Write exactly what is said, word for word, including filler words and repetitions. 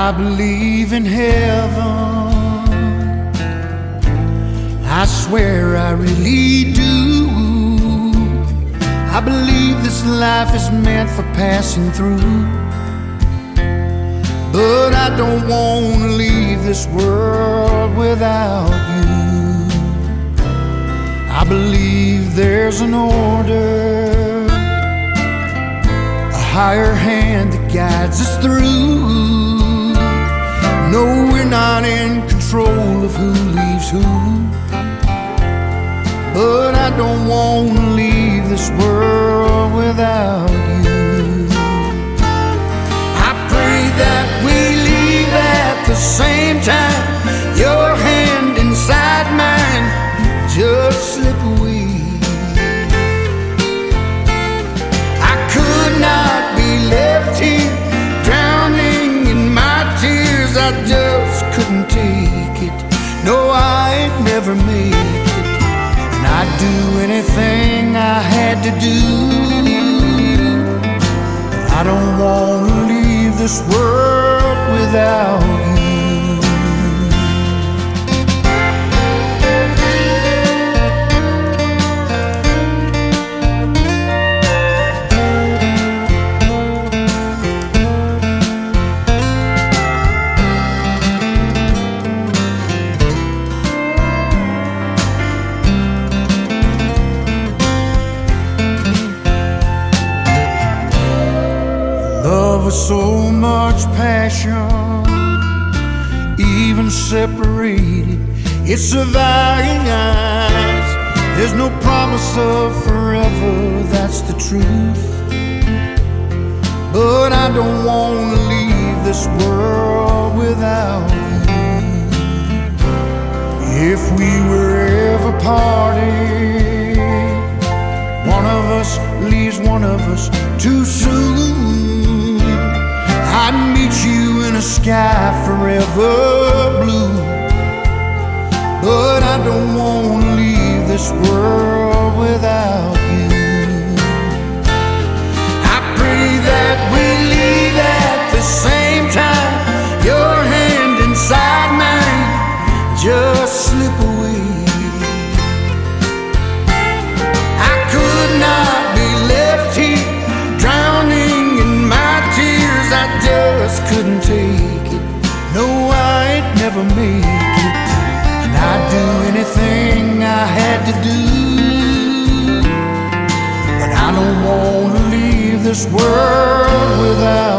I believe in heaven, I swear I really do. I believe this life is meant for passing through, but I don't want to leave this world without you. I believe there's an order, a higher hand that guides us through. No, we're not in control of who leaves who, but I don't want to leave this world without you. I pray that we leave at the same time, your hand inside mine, just slip away. I could not be left here drowning in my tears. I just couldn't take it. No, I'd never make it. And I'd do anything I had to do. I don't want to leave this world without you. Love with so much passion, even separated, it's surviving eyes. There's no promise of forever, that's the truth. But I don't want to leave this world without you. If we were ever parted, one of us leaves one of us too soon, I'd meet you in a sky forever blue. But I don't want to leave this world without you. I pray that we leave at the same time, your hand inside mine, just slip away. I could not be left here drowning in my tears. I just couldn't take it. No, I'd never make it. And I'd do anything I had to do, but I don't want to leave this world without